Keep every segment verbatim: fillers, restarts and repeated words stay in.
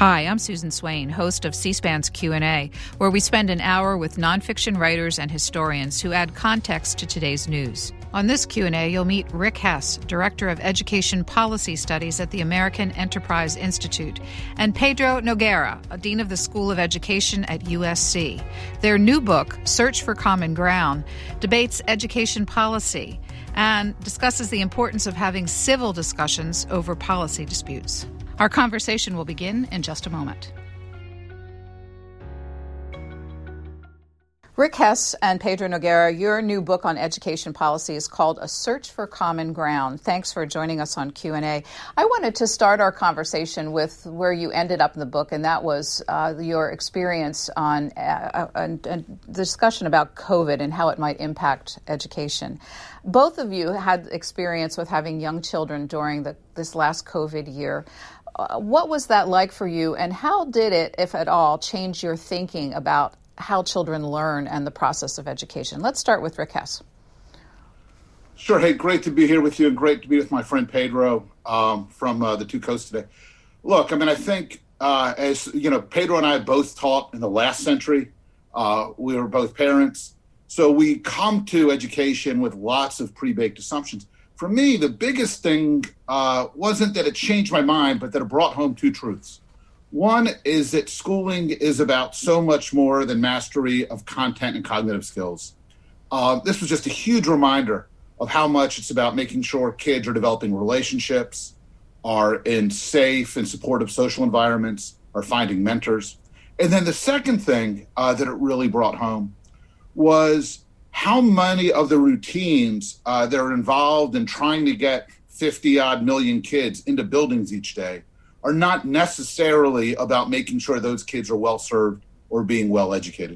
Hi, I'm Susan Swain, host of C-SPAN's Q and A, where we spend an hour with nonfiction writers and historians who add context to today's news. On this Q and A, you'll meet Rick Hess, Director of Education Policy Studies at the American Enterprise Institute, and Pedro Noguera, Dean of the School of Education at U S C. Their new book, Search for Common Ground, debates education policy and discusses the importance of having civil discussions over policy disputes. Our conversation will begin in just a moment. Rick Hess and Pedro Noguera, your new book on education policy is called A Search for Common Ground. Thanks for joining us on Q and A. I wanted to start our conversation with where you ended up in the book, and that was uh, your experience on uh, a, a discussion about COVID and how it might impact education. Both of you had experience with having young children during the, this last COVID year. Uh, what was that like for you, and how did it, if at all, change your thinking about how children learn and the process of education? Let's start with Rick Hess. Sure. Hey, great to be here with you, and great to be with my friend Pedro um, from uh, the Two Coasts today. Look, I mean, I think, uh, as you know, Pedro and I both taught in the last century. Uh, we were both parents. So we come to education with lots of pre-baked assumptions. For me, the biggest thing uh, wasn't that it changed my mind, but that it brought home two truths. One is that schooling is about so much more than mastery of content and cognitive skills. Uh, this was just a huge reminder of how much it's about making sure kids are developing relationships, are in safe and supportive social environments, are finding mentors. And then the second thing uh, that it really brought home was how many of the routines uh, that are involved in trying to get fifty odd million kids into buildings each day are not necessarily about making sure those kids are well served or being well educated.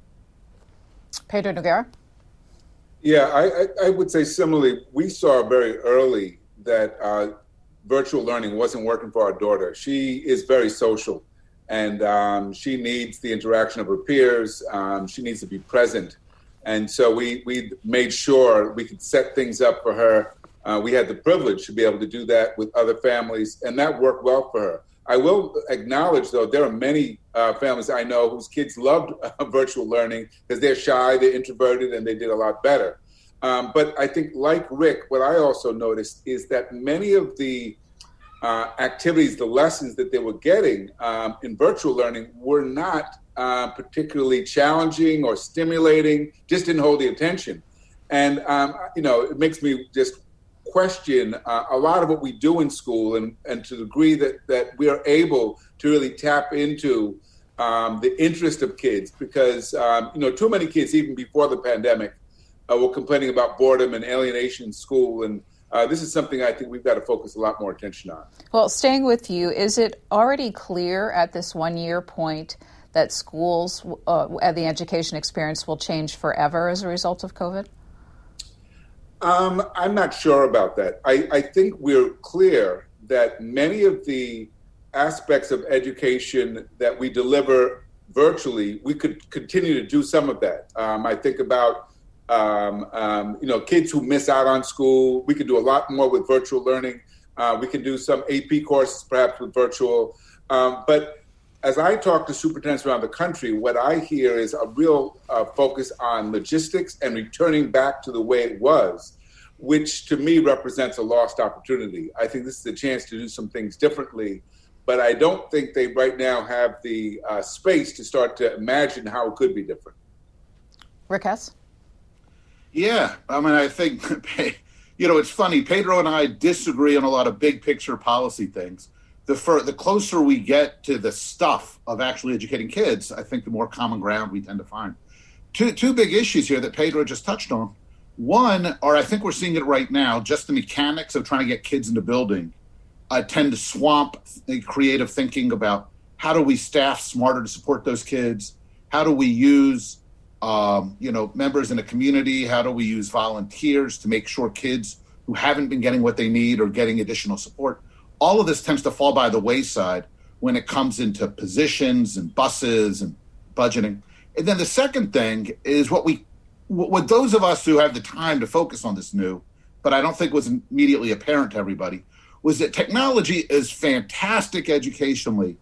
Pedro Noguera? Yeah, I, I, I would say similarly, we saw very early that uh, virtual learning wasn't working for our daughter. She is very social, and um, she needs the interaction of her peers. Um, she needs to be present. And so we, we made sure we could set things up for her. Uh, we had the privilege to be able to do that with other families, and that worked well for her. I will acknowledge, though, there are many uh, families I know whose kids loved uh, virtual learning because they're shy, they're introverted, and they did a lot better. Um, but I think, like Rick, what I also noticed is that many of the uh, activities, the lessons that they were getting um, in virtual learning were not Uh, particularly challenging or stimulating, just didn't hold the attention. And, um, you know, it makes me just question uh, a lot of what we do in school, and, and to the degree that, that we are able to really tap into um, the interest of kids, because, um, you know, too many kids, even before the pandemic, uh, were complaining about boredom and alienation in school. And uh, this is something I think we've got to focus a lot more attention on. Well, staying with you, is it already clear at this one-year point that schools, uh, the education experience will change forever as a result of COVID? Um, I'm not sure about that. I, I think we're clear that many of the aspects of education that we deliver virtually, we could continue to do some of that. Um, I think about, um, um, you know, kids who miss out on school. We could do a lot more with virtual learning. Uh, we can do some A P courses, perhaps with virtual. Um, but as I talk to superintendents around the country, what I hear is a real uh, focus on logistics and returning back to the way it was, which to me represents a lost opportunity. I think this is a chance to do some things differently, but I don't think they right now have the uh, space to start to imagine how it could be different. Rick Hess? Yeah, I mean, I think, you know, it's funny. Pedro and I disagree on a lot of big picture policy things. The, fur, the closer we get to the stuff of actually educating kids, I think the more common ground we tend to find. Two two big issues here that Pedro just touched on. One, or I think we're seeing it right now, just the mechanics of trying to get kids into building uh, tend to swamp the creative thinking about how do we staff smarter to support those kids? How do we use, um, you know, members in a community? How do we use volunteers to make sure kids who haven't been getting what they need are getting additional support? All of this tends to fall by the wayside when it comes into positions and buses and budgeting. And then the second thing is what we, what those of us who have the time to focus on this knew, but I don't think was immediately apparent to everybody, was that technology is fantastic educationally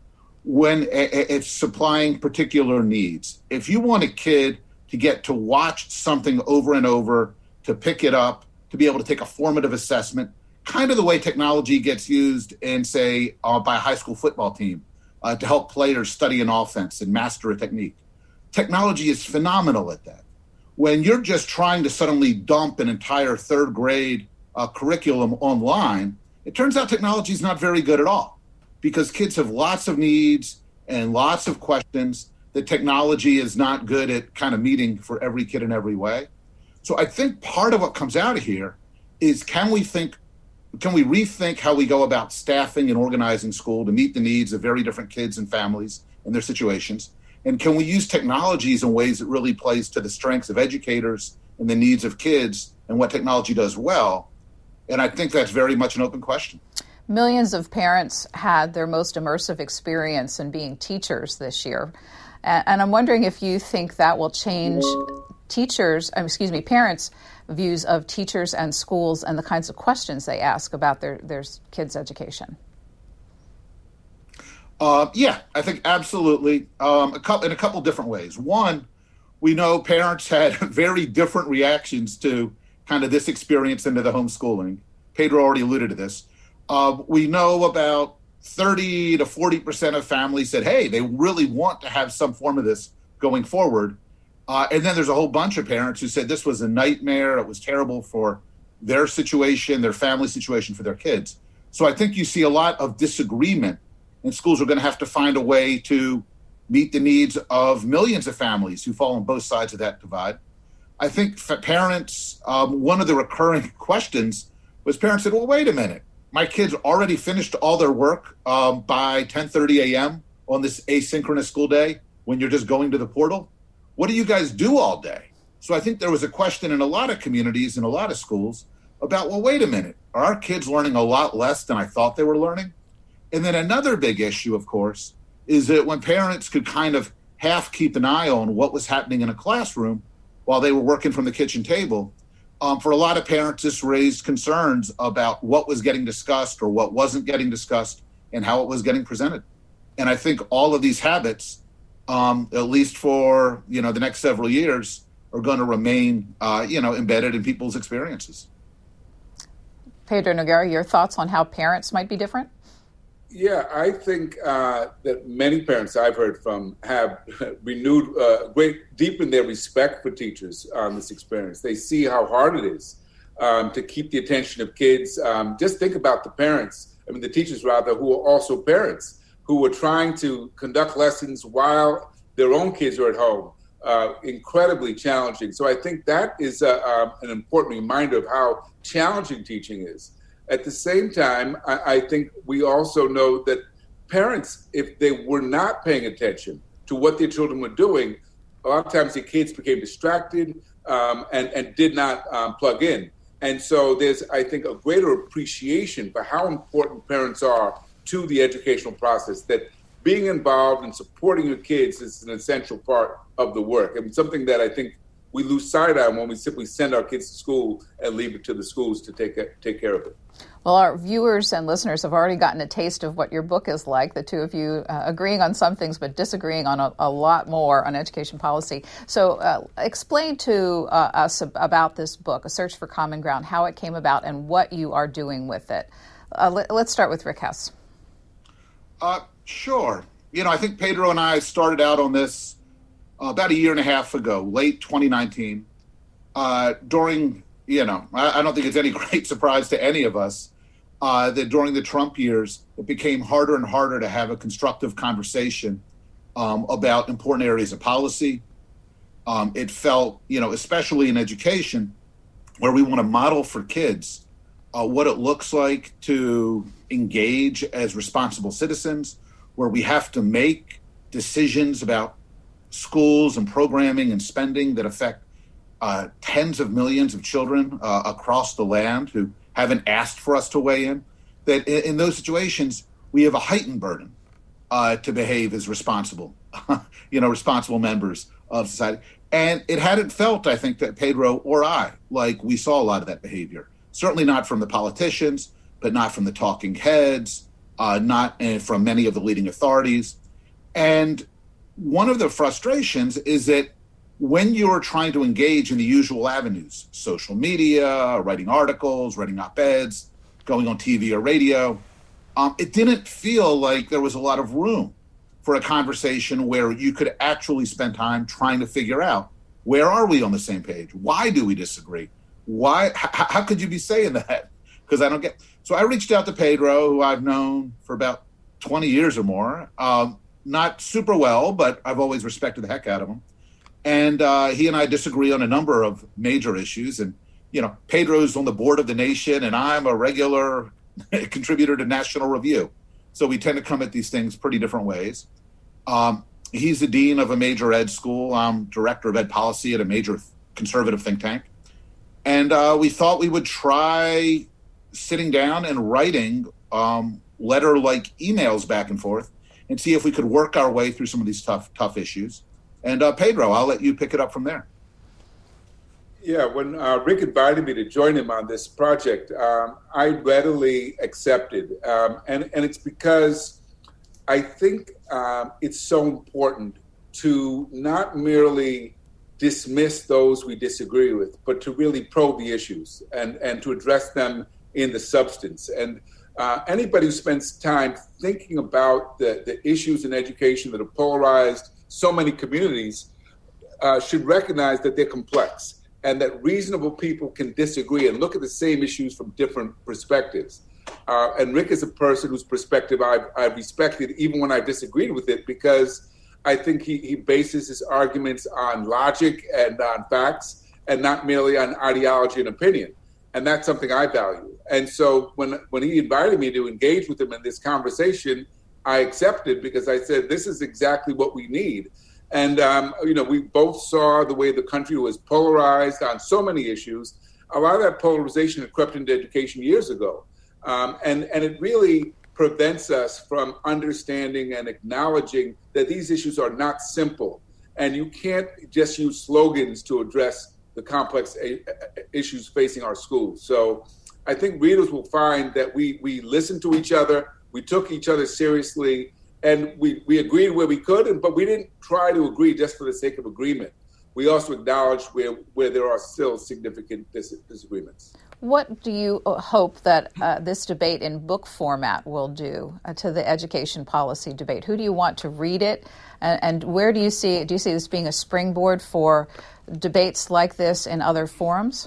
when it's supplying particular needs. If you want a kid to get to watch something over and over, to pick it up, to be able to take a formative assessment, kind of the way technology gets used in, say, uh, by a high school football team uh, to help players study an offense and master a technique. Technology is phenomenal at that. When you're just trying to suddenly dump an entire third grade uh, curriculum online, it turns out technology is not very good at all, because kids have lots of needs and lots of questions that technology is not good at kind of meeting for every kid in every way. So I think part of what comes out of here is, can we think, can we rethink how we go about staffing and organizing school to meet the needs of very different kids and families and their situations? And can we use technologies in ways that really plays to the strengths of educators and the needs of kids and what technology does well? And I think that's very much an open question. Millions of parents had their most immersive experience in being teachers this year. And I'm wondering if you think that will change teachers, excuse me, parents' views of teachers and schools and the kinds of questions they ask about their, their kids' education. Uh, yeah, I think absolutely. Um, a couple, in a couple different ways. One, we know parents had very different reactions to kind of this experience into the homeschooling. Pedro already alluded to this. Uh, we know about thirty to forty percent of families said, hey, they really want to have some form of this going forward. Uh, and then there's a whole bunch of parents who said this was a nightmare. It was terrible for their situation, their family situation, for their kids. So I think you see a lot of disagreement, and schools are going to have to find a way to meet the needs of millions of families who fall on both sides of that divide. I think for parents, um, one of the recurring questions was parents said, well, wait a minute. My kids already finished all their work um, by ten thirty a.m. on this asynchronous school day when you're just going to the portal. What do you guys do all day? So I think there was a question in a lot of communities and a lot of schools about, well, wait a minute. Are our kids learning a lot less than I thought they were learning? And then another big issue, of course, is that when parents could kind of half keep an eye on what was happening in a classroom while they were working from the kitchen table, Um, for a lot of parents, this raised concerns about what was getting discussed or what wasn't getting discussed and how it was getting presented. And I think all of these habits, um, at least for, you know, the next several years, are going to remain, uh, you know, embedded in people's experiences. Pedro Noguera, your thoughts on how parents might be different? Yeah, I think uh, that many parents I've heard from have renewed, uh, great, deepened their respect for teachers on this experience. They see how hard it is um, to keep the attention of kids. Um, just think about the parents, I mean, the teachers rather, who are also parents, who are trying to conduct lessons while their own kids are at home. Uh, incredibly challenging. So I think that is uh, uh, an important reminder of how challenging teaching is. At the same time, I, I think we also know that parents, if they were not paying attention to what their children were doing, a lot of times their kids became distracted um, and, and did not um, plug in. And so there's, I think, a greater appreciation for how important parents are to the educational process, that being involved and supporting your kids is an essential part of the work. And something that I think we lose sight of when we simply send our kids to school and leave it to the schools to take take care of it. Well, our viewers and listeners have already gotten a taste of what your book is like, the two of you uh, agreeing on some things but disagreeing on a, a lot more on education policy. So uh, explain to uh, us about this book, A Search for Common Ground, how it came about and what you are doing with it. Uh, let, let's start with Rick Hess. Uh, sure. You know, I think Pedro and I started out on this uh, about a year and a half ago, late twenty nineteen, uh, during, you know, I, I don't think it's any great surprise to any of us uh, that during the Trump years, it became harder and harder to have a constructive conversation um, about important areas of policy. Um, it felt, you know, especially in education, where we want to model for kids uh, what it looks like to engage as responsible citizens, where we have to make decisions about schools and programming and spending that affect uh, tens of millions of children uh, across the land who haven't asked for us to weigh in, that in, in those situations, we have a heightened burden uh, to behave as responsible, you know, responsible members of society. And it hadn't felt, I think, that Pedro or I, like we saw a lot of that behavior. Certainly not from the politicians, but not from the talking heads, uh, not uh, from many of the leading authorities. And one of the frustrations is that when you're trying to engage in the usual avenues, social media, writing articles, writing op-eds, going on T V or radio, um, it didn't feel like there was a lot of room for a conversation where you could actually spend time trying to figure out, where are we on the same page? Why do we disagree? Why? H- how could you be saying that? Because I don't get. So I reached out to Pedro, who I've known for about twenty years or more. Um, not super well, but I've always respected the heck out of him. And uh, he and I disagree on a number of major issues. And, you know, Pedro's on the board of The Nation, and I'm a regular contributor to National Review. So we tend to come at these things pretty different ways. Um, he's the dean of a major ed school. I'm director of ed policy at a major conservative think tank. And uh, we thought we would try sitting down and writing um, letter-like emails back and forth and see if we could work our way through some of these tough, tough issues. And uh, Pedro, I'll let you pick it up from there. Yeah, when uh, Rick invited me to join him on this project, um, I readily accepted. Um, and, and it's because I think um, it's so important to not merely dismiss those we disagree with, but to really probe the issues and, and to address them in the substance. And uh, anybody who spends time thinking about the, the issues in education that have polarized so many communities uh, should recognize that they're complex and that reasonable people can disagree and look at the same issues from different perspectives. Uh, and Rick is a person whose perspective I've, I've respected even when I've disagreed with it, because I think he, he bases his arguments on logic and on facts and not merely on ideology and opinion. And that's something I value. And so when, when he invited me to engage with him in this conversation, I accepted, because I said, this is exactly what we need. And, um, you know, we both saw the way the country was polarized on so many issues. A lot of that polarization had crept into education years ago. Um, and, and it really prevents us from understanding and acknowledging that these issues are not simple. And you can't just use slogans to address the complex a- issues facing our schools. So I think readers will find that we, we listen to each other, we took each other seriously, and we, we agreed where we could, and, but we didn't try to agree just for the sake of agreement. We also acknowledged where, where there are still significant dis- disagreements. What do you hope that uh, this debate in book format will do uh, to the education policy debate? Who do you want to read it? And, and where do you see, do you see this being a springboard for debates like this in other forums?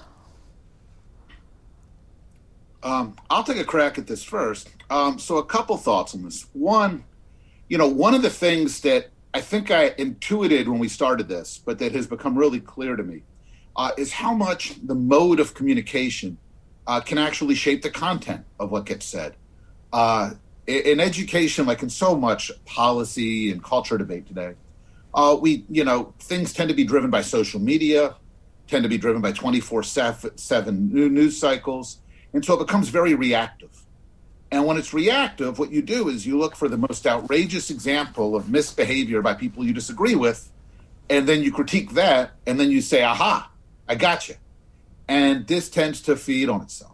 Um, I'll take a crack at this first. Um, so a couple thoughts on this. One, you know, one of the things that I think I intuited when we started this, but that has become really clear to me, uh, is how much the mode of communication uh, can actually shape the content of what gets said. Uh, in education, like in so much policy and culture debate today, uh, we, you know, things tend to be driven by social media, tend to be driven by twenty-four seven news cycles. And so it becomes very reactive. And when it's reactive, what you do is you look for the most outrageous example of misbehavior by people you disagree with, and then you critique that, and then you say, aha, I got you. And this tends to feed on itself.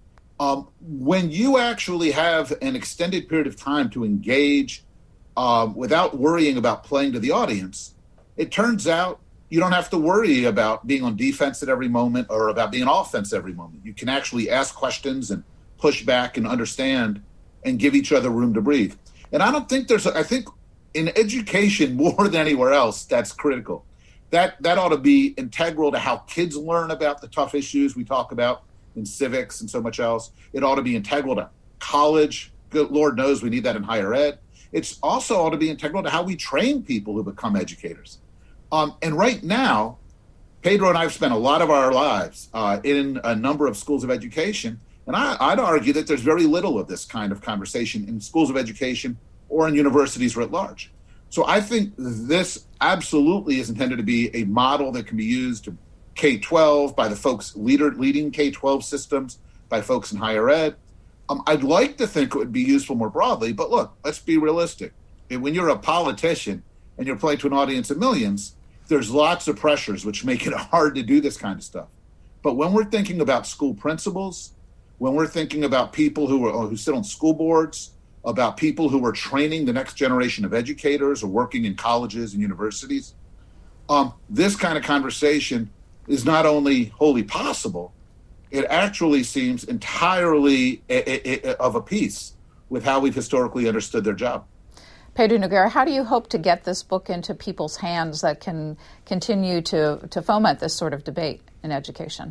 Um, when you actually have an extended period of time to engage uh, without worrying about playing to the audience, it turns out you don't have to worry about being on defense at every moment or about being on offense every moment. You can actually ask questions and push back and understand and give each other room to breathe. And I don't think there's, a, I think in education more than anywhere else, that's critical. That that ought to be integral to how kids learn about the tough issues we talk about in civics and so much else. It ought to be integral to college. Good Lord knows we need that in higher ed. It's also ought to be integral to how we train people who become educators. Um, and right now, Pedro and I have spent a lot of our lives uh, in a number of schools of education. And I, I'd argue that there's very little of this kind of conversation in schools of education or in universities writ large. So I think this absolutely is intended to be a model that can be used to K twelve by the folks leader, leading K twelve systems, by folks in higher ed. Um, I'd like to think it would be useful more broadly, but look, let's be realistic. When you're a politician and you're playing to an audience of millions, there's lots of pressures which make it hard to do this kind of stuff. But when we're thinking about school principals, when we're thinking about people who are who sit on school boards, about people who were training the next generation of educators or working in colleges and universities. Um, this kind of conversation is not only wholly possible, it actually seems entirely a, a, a, of a piece with how we've historically understood their job. Pedro Noguera, how do you hope to get this book into people's hands that can continue to, to foment this sort of debate in education?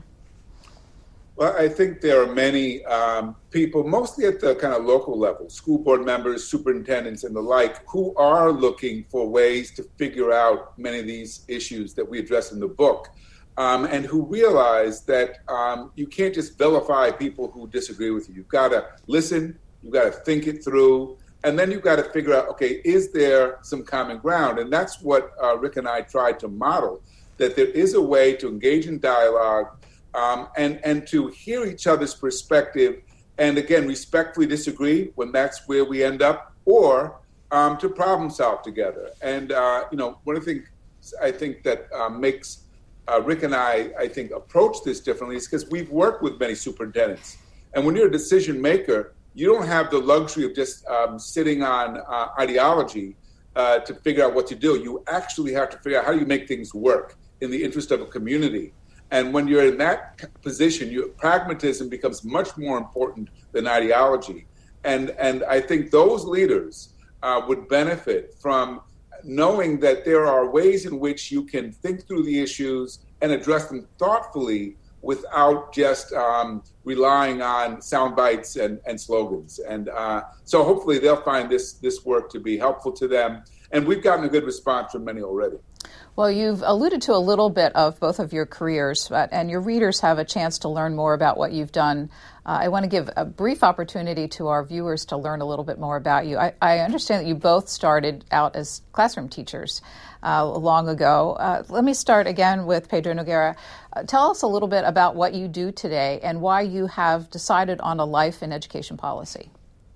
Well, I think there are many um, people, mostly at the kind of local level, school board members, superintendents, and the like, who are looking for ways to figure out many of these issues that we address in the book, um, and who realize that um, you can't just vilify people who disagree with you. You've got to listen, you've got to think it through, and then you've got to figure out, okay, is there some common ground? And that's what uh, Rick and I tried to model, that there is a way to engage in dialogue, Um, and, and to hear each other's perspective, and again, respectfully disagree when that's where we end up, or um, to problem solve together. And, uh, you know, one of the things I think that uh, makes uh, Rick and I, I think, approach this differently is because we've worked with many superintendents. And when you're a decision maker, you don't have the luxury of just um, sitting on uh, ideology uh, to figure out what to do. You actually have to figure out how do you make things work in the interest of a community. And when you're in that position, your pragmatism becomes much more important than ideology. And and I think those leaders uh, would benefit from knowing that there are ways in which you can think through the issues and address them thoughtfully without just um, relying on sound bites and, and slogans. And uh, so hopefully they'll find this this work to be helpful to them. And we've gotten a good response from many already. Well, you've alluded to a little bit of both of your careers, but, and your readers have a chance to learn more about what you've done. Uh, I want to give a brief opportunity to our viewers to learn a little bit more about you. I, I understand that you both started out as classroom teachers uh, long ago. Uh, let me start again with Pedro Noguera. Uh, tell us a little bit about what you do today and why you have decided on a life in education policy.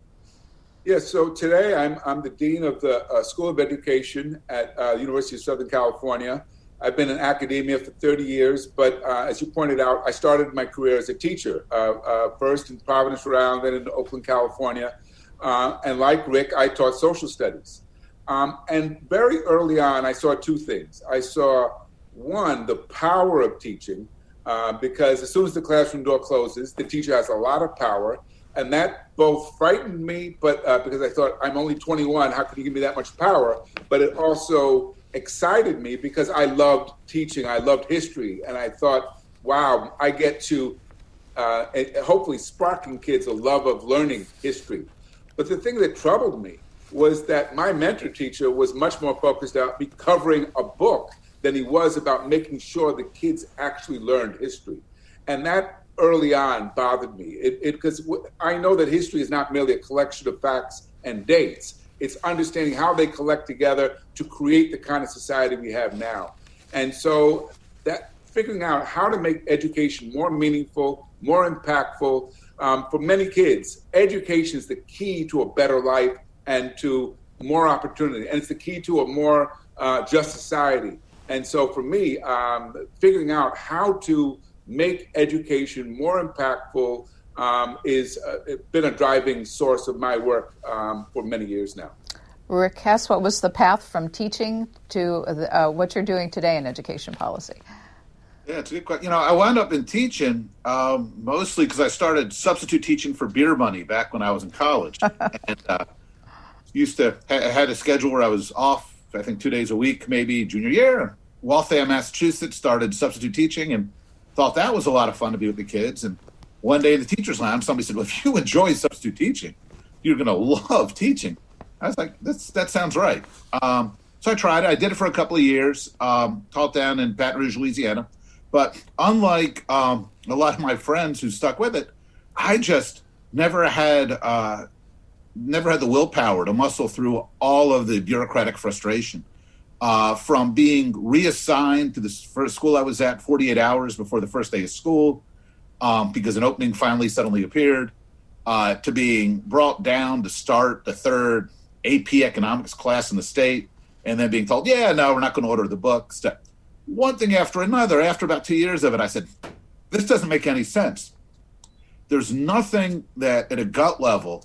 Yes, so today I'm I'm the Dean of the uh, School of Education at uh, University of Southern California. I've been in academia for thirty years, but uh, as you pointed out, I started my career as a teacher, uh, uh, first in Providence, Rhode Island, then in Oakland, California. Uh, and like Rick, I taught social studies. Um, and very early on, I saw two things. I saw, one, the power of teaching, uh, because as soon as the classroom door closes, the teacher has a lot of power. And that both frightened me, but uh, because I thought, I'm only twenty-one, how can you give me that much power? But it also excited me because I loved teaching. I loved history. And I thought, wow, I get to uh, hopefully sparking kids a love of learning history. But the thing that troubled me was that my mentor teacher was much more focused on me covering a book than he was about making sure the kids actually learned history. And that early on bothered me it because I know that history is not merely a collection of facts and dates. It's understanding how they collect together to create the kind of society we have now. And so that figuring out how to make education more meaningful, more impactful um, for many kids. Education is the key to a better life and to more opportunity. And it's the key to a more uh, just society. And so for me, um, figuring out how to make education more impactful um, is uh, been a driving source of my work um, for many years now. Rick Hess, what was the path from teaching to uh, what you're doing today in education policy? Yeah, it's a good question. You know, I wound up in teaching um, mostly because I started substitute teaching for beer money back when I was in college. and uh, used to ha- had a schedule where I was off, I think, two days a week, maybe junior year. Waltham, Massachusetts, started substitute teaching and thought that was a lot of fun to be with the kids. And one day in the teacher's lounge, somebody said, well, if you enjoy substitute teaching, you're going to love teaching. I was like, That's, that sounds right. Um, so I tried it. I did it for a couple of years, um, taught down in Baton Rouge, Louisiana. But unlike um, a lot of my friends who stuck with it, I just never had uh, never had the willpower to muscle through all of the bureaucratic frustration. Uh, from being reassigned to the first school I was at forty-eight hours before the first day of school, um, because an opening finally suddenly appeared, uh, to being brought down to start the third A P economics class in the state, and then being told, yeah, no, we're not going to order the books. One thing after another, after about two years of it, I said, this doesn't make any sense. There's nothing that at a gut level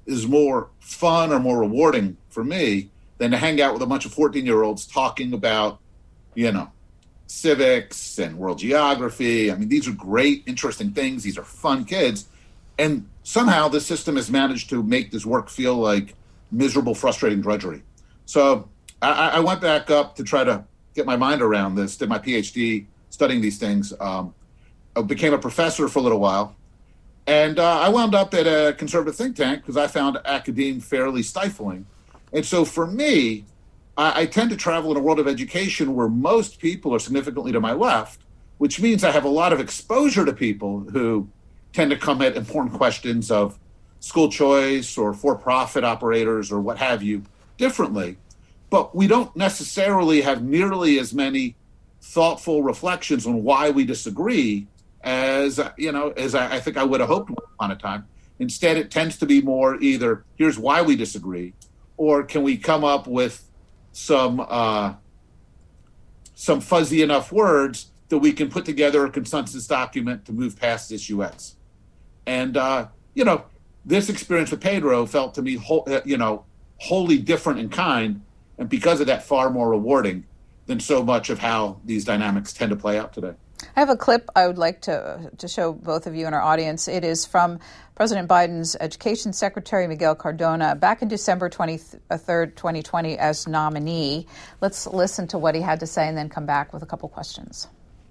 is more fun or more rewarding for me than to hang out with a bunch of fourteen-year-olds talking about, you know, civics and world geography. I mean, these are great, interesting things. These are fun kids. And somehow the system has managed to make this work feel like miserable, frustrating drudgery. So I, I went back up to try to get my mind around this, did my PhD studying these things. Um, I became a professor for a little while. And uh, I wound up at a conservative think tank because I found academia fairly stifling. And so for me, I, I tend to travel in a world of education where most people are significantly to my left, which means I have a lot of exposure to people who tend to come at important questions of school choice or for-profit operators or what have you differently. But we don't necessarily have nearly as many thoughtful reflections on why we disagree as, you know, as I, I think I would have hoped once upon a time. Instead, it tends to be more either here's why we disagree, or can we come up with some uh, some fuzzy enough words that we can put together a consensus document to move past issue X. And, uh, you know, this experience with Pedro felt to me, whole, uh, you know, wholly different in kind, and because of that, far more rewarding than so much of how these dynamics tend to play out today. I have a clip I would like to to show both of you and our audience. It is from President Biden's Education Secretary, Miguel Cardona, back in December twenty-third, twenty twenty, as nominee. Let's listen to what he had to say and then come back with a couple questions.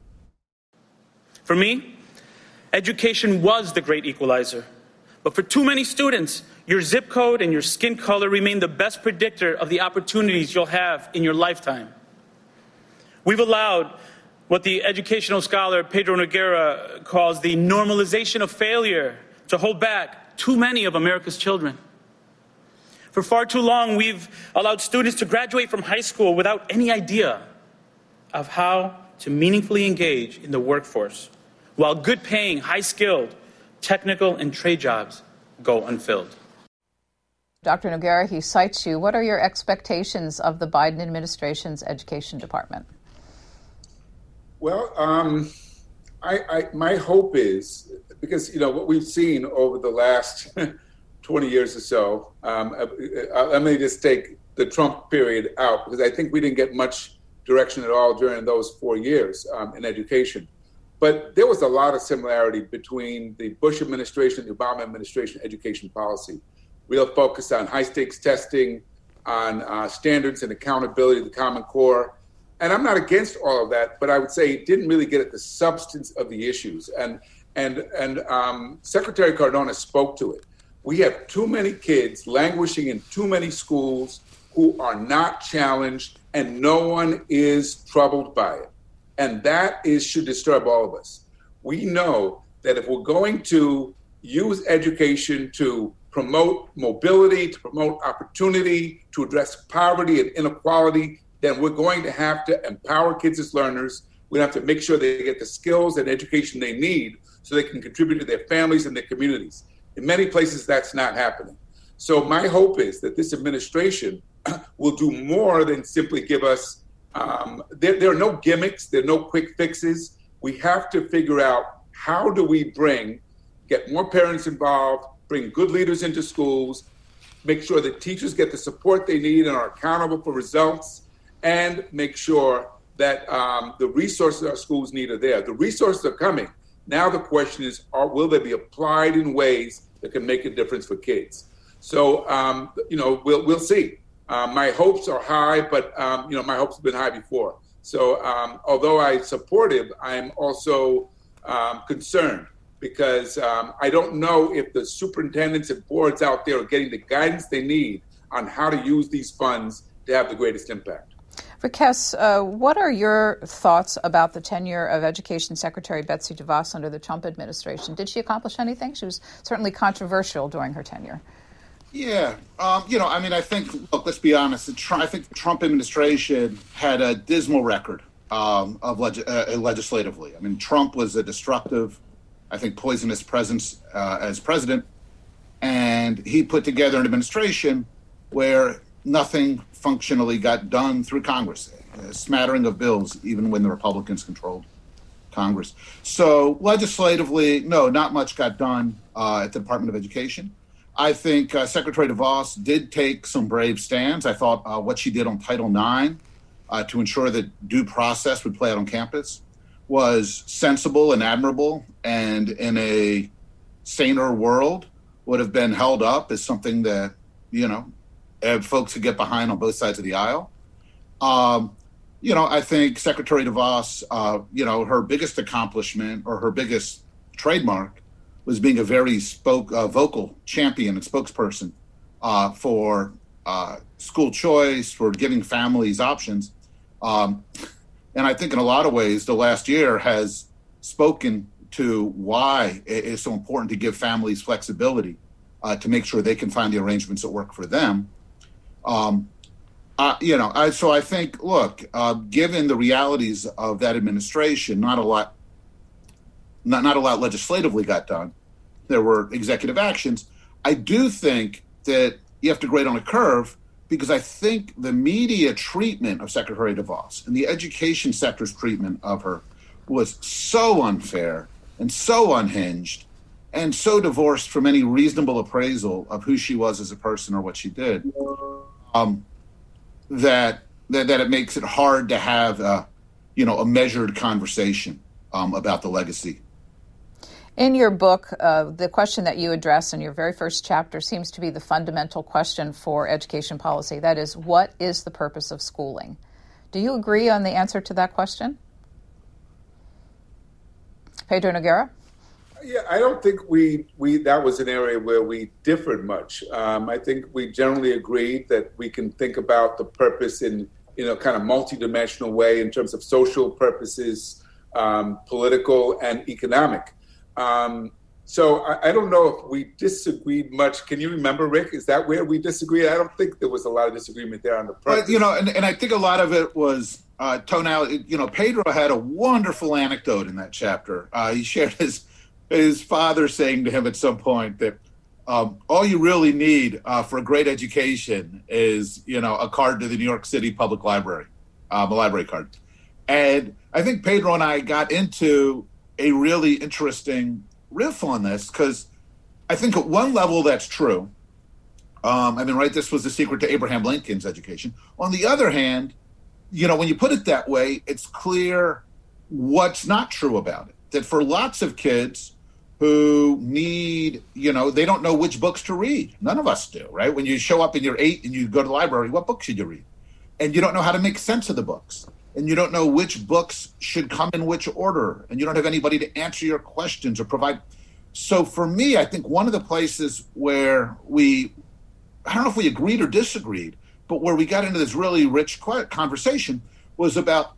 For me, education was the great equalizer. But for too many students, your zip code and your skin color remain the best predictor of the opportunities you'll have in your lifetime. We've allowed what the educational scholar Pedro Noguera calls the normalization of failure to hold back too many of America's children. For far too long, we've allowed students to graduate from high school without any idea of how to meaningfully engage in the workforce, while good-paying, high-skilled, technical and trade jobs go unfilled. Doctor Noguera, he cites you. What are your expectations of the Biden administration's education department? Well, um, I, I, my hope is, because, you know, what we've seen over the last twenty years or so, um, uh, let me just take the Trump period out, because I think we didn't get much direction at all during those four years um, in education. But there was a lot of similarity between the Bush administration and the Obama administration education policy. Real focus on high-stakes testing, on uh, standards and accountability, the Common Core. And I'm not against all of that, but I would say it didn't really get at the substance of the issues. And and and um, Secretary Cardona spoke to it. We have too many kids languishing in too many schools who are not challenged, and no one is troubled by it. And that is should disturb all of us. We know that if we're going to use education to promote mobility, to promote opportunity, to address poverty and inequality, then we're going to have to empower kids as learners. We have to make sure they get the skills and education they need so they can contribute to their families and their communities. In many places, that's not happening. So my hope is that this administration will do more than simply give us, um, there, there are no gimmicks, there are no quick fixes. We have to figure out how do we bring, get more parents involved, bring good leaders into schools, make sure that teachers get the support they need and are accountable for results, and make sure that um, the resources our schools need are there. The resources are coming. Now the question is, are, will they be applied in ways that can make a difference for kids? So, um, you know, we'll we'll see. Um, my hopes are high, but, um, you know, my hopes have been high before. So um, although I'm supportive, I'm also um, concerned because um, I don't know if the superintendents and boards out there are getting the guidance they need on how to use these funds to have the greatest impact. Rakesh, uh, what are your thoughts about the tenure of Education Secretary Betsy DeVos under the Trump administration? Did she accomplish anything? She was certainly controversial during her tenure. Yeah. Um, you know, I mean, I think, look, let's be honest. The Trump, I think the Trump administration had a dismal record um, of leg- uh, legislatively. I mean, Trump was a destructive, I think, poisonous presence uh, as president. And he put together an administration where nothing functionally got done through Congress, a smattering of bills, even when the Republicans controlled Congress. So legislatively, no, not much got done uh, at the Department of Education. I think uh, Secretary DeVos did take some brave stands. I thought uh, what she did on Title nine uh, to ensure that due process would play out on campus was sensible and admirable, and in a saner world would have been held up as something that, you know, folks could get behind on both sides of the aisle. Um, you know, I think Secretary DeVos, uh, you know, her biggest accomplishment or her biggest trademark was being a very spoke, uh, vocal champion and spokesperson uh, for uh, school choice, for giving families options. Um, and I think in a lot of ways, the last year has spoken to why it is so important to give families flexibility uh, to make sure they can find the arrangements that work for them. Um, uh, you know, I, so I think, look, uh, given the realities of that administration, not a lot Not, not a lot legislatively got done. There were executive actions. I do think that you have to grade on a curve, because I think the media treatment of Secretary DeVos and the education sector's treatment of her was so unfair and so unhinged and so divorced from any reasonable appraisal of who she was as a person or what she did, um, that, that that it makes it hard to have a, you know, a measured conversation um, about the legacy. In your book, uh, the question that you address in your very first chapter seems to be the fundamental question for education policy. That is, what is the purpose of schooling? Do you agree on the answer to that question? Pedro Noguera? Yeah, I don't think we, we that was an area where we differed much. Um, I think we generally agreed that we can think about the purpose in, in a kind of multidimensional way in terms of social purposes, um, political and economic. Um, so I, I don't know if we disagreed much. Can you remember, Rick? Is that where we disagreed? I don't think there was a lot of disagreement there on the purpose. But, you know, and, and I think a lot of it was uh, tonality. You know, Pedro had a wonderful anecdote in that chapter. Uh, he shared his his father saying to him at some point that um, all you really need uh, for a great education is, you know, a card to the New York City Public Library, um, a library card. And I think Pedro and I got into a really interesting riff on this, because I think at one level that's true. Um, I mean, right, this was the secret to Abraham Lincoln's education. On the other hand, you know, when you put it that way, it's clear what's not true about it. That for lots of kids who need, you know, they don't know which books to read. None of us do, right? When you show up and you're eight and you go to the library, what book should you read? And you don't know how to make sense of the books. And you don't know which books should come in which order, and you don't have anybody to answer your questions or provide. So for me, I think one of the places where we, I don't know if we agreed or disagreed, but where we got into this really rich conversation was about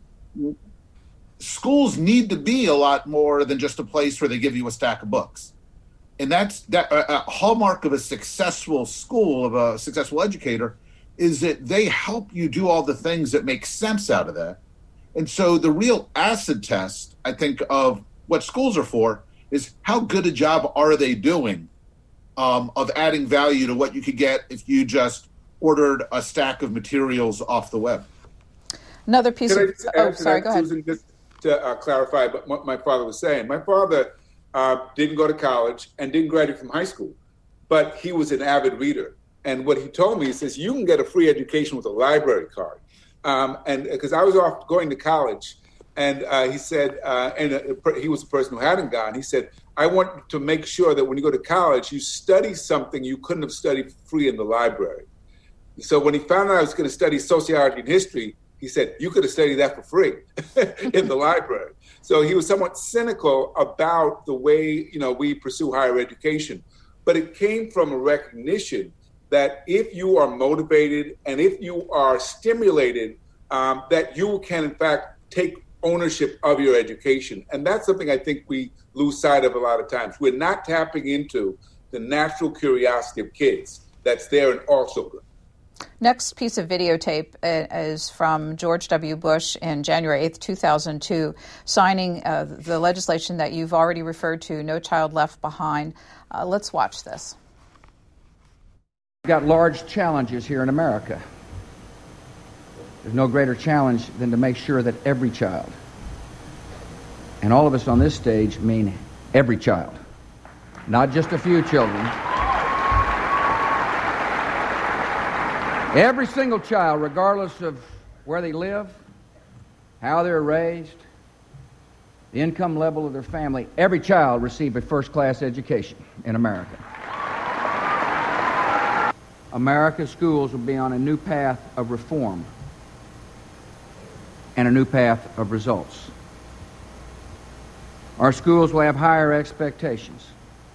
schools need to be a lot more than just a place where they give you a stack of books. And that's that a hallmark of a successful school, of a successful educator, is that they help you do all the things that make sense out of that. And so the real acid test, I think, of what schools are for is how good a job are they doing um, of adding value to what you could get if you just ordered a stack of materials off the web. Another piece Can of... I just oh, add to sorry, that, go ahead. Susan, just to uh, clarify what my father was saying. My father uh, didn't go to college and didn't graduate from high school, but he was an avid reader. And what he told me, he says, you can get a free education with a library card. Um, and because I was off going to college, and uh, he said, uh, and uh, he was a person who hadn't gone. He said, I want to make sure that when you go to college, you study something you couldn't have studied free in the library. So when he found out I was going to study sociology and history, he said, you could have studied that for free in the library. So he was somewhat cynical about the way, you know, we pursue higher education. But it came from a recognition that if you are motivated and if you are stimulated, um, that you can, in fact, take ownership of your education. And that's something I think we lose sight of a lot of times. We're not tapping into the natural curiosity of kids that's there in all children. Next piece of videotape is from George W. Bush in January eighth, two thousand two, signing uh, the legislation that you've already referred to, No Child Left Behind. Uh, let's watch this. We've got large challenges here in America. There's no greater challenge than to make sure that every child, and all of us on this stage mean every child, not just a few children, Every single child, regardless of where they live, how they're raised, the income level of their family, every child receive a first-class education in America. America's schools will be on a new path of reform and a new path of results. Our schools will have higher expectations.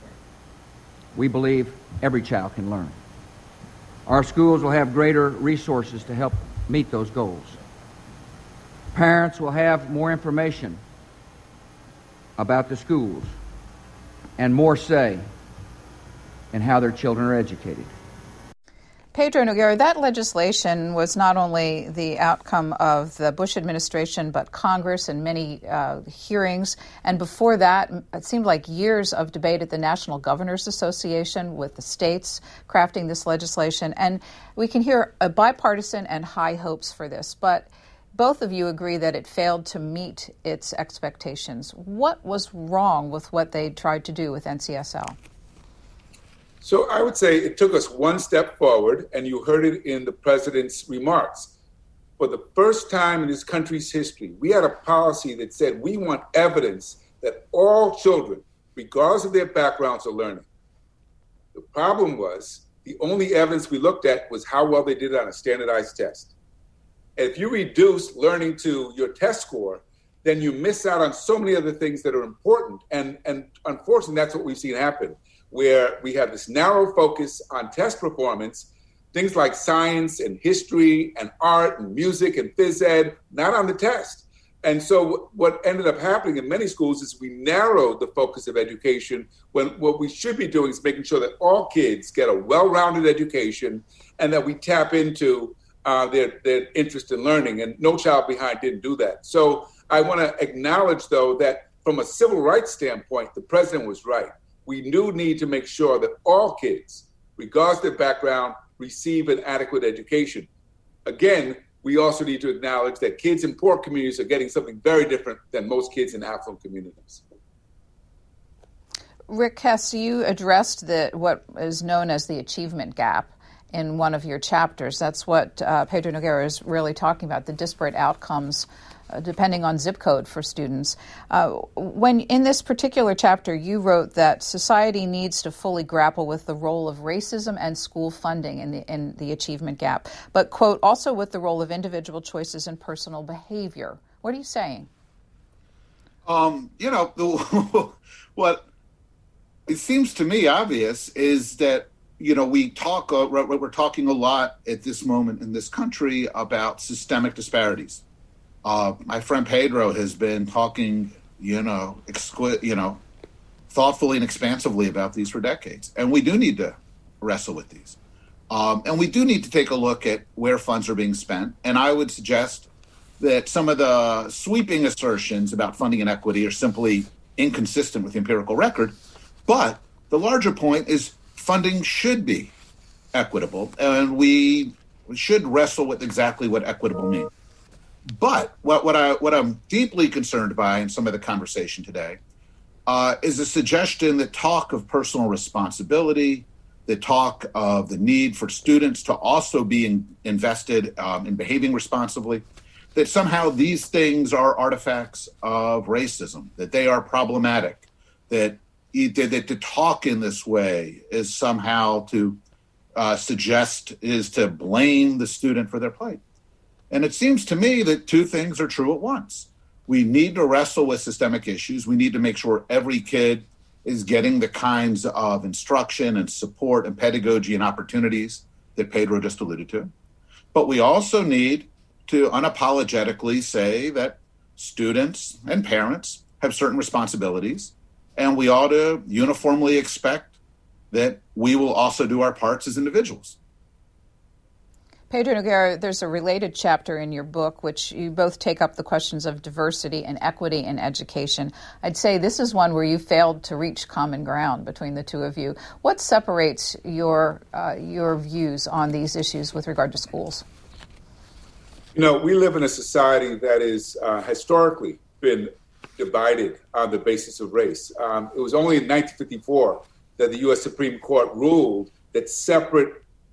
We believe every child can learn. Our schools will have greater resources to help meet those goals. Parents will have more information about the schools and more say in how their children are educated. Pedro Noguera, that legislation was not only the outcome of the Bush administration, but Congress and many uh, hearings. And before that, it seemed like years of debate at the National Governors Association with the states crafting this legislation. And we can hear a bipartisan and high hopes for this. But both of you agree that it failed to meet its expectations. What was wrong with what they tried to do with N C S L? So I would say it took us one step forward, and you heard it in the president's remarks. For the first time in this country's history, we had a policy that said we want evidence that all children, regardless of their backgrounds, are learning. The problem was the only evidence we looked at was how well they did on a standardized test. And if you reduce learning to your test score, then you miss out on so many other things that are important. And, and unfortunately, that's what we've seen happen, where we have this narrow focus on test performance, things like science and history and art and music and phys ed, not on the test. And so what ended up happening in many schools is we narrowed the focus of education when what we should be doing is making sure that all kids get a well-rounded education and that we tap into uh, their, their interest in learning. And No Child Behind didn't do that. So I want to acknowledge, though, that from a civil rights standpoint, the president was right. We do need to make sure that all kids, regardless of their background, receive an adequate education. Again, we also need to acknowledge that kids in poor communities are getting something very different than most kids in affluent communities. Rick Hess, you addressed the what is known as the achievement gap in one of your chapters. That's what uh, Pedro Noguera is really talking about, the disparate outcomes Uh, depending on zip code for students. Uh, when in this particular chapter, you wrote that society needs to fully grapple with the role of racism and school funding in the in the achievement gap, but, quote, also with the role of individual choices and personal behavior. What are you saying? Um, you know, the, what it seems to me obvious is that, you know, we talk, uh, we're talking a lot at this moment in this country about systemic disparities. Uh, my friend Pedro has been talking, you know, exqui- you know, thoughtfully and expansively about these for decades. And we do need to wrestle with these. Um, and we do need to take a look at where funds are being spent. And I would suggest that some of the sweeping assertions about funding inequity are simply inconsistent with the empirical record. But the larger point is funding should be equitable. And we should wrestle with exactly what equitable means. But what, what, I, what I'm deeply concerned by in some of the conversation today uh, is a suggestion that talk of personal responsibility, the talk of the need for students to also be in, invested um, in behaving responsibly, that somehow these things are artifacts of racism, that they are problematic, that, that to talk in this way is somehow to uh, suggest, is to blame the student for their plight. And it seems to me that two things are true at once. We need to wrestle with systemic issues. We need to make sure every kid is getting the kinds of instruction and support and pedagogy and opportunities that Pedro just alluded to. But we also need to unapologetically say that students and parents have certain responsibilities, and we ought to uniformly expect that we will also do our parts as individuals. Pedro Noguera, there's a related chapter in your book, which you both take up the questions of diversity and equity in education. I'd say this is one where you failed to reach common ground between the two of you. What separates your uh, your views on these issues with regard to schools? You know, we live in a society that is uh, historically been divided on the basis of race. Um, it was only in nineteen fifty-four that the U S Supreme Court ruled that separate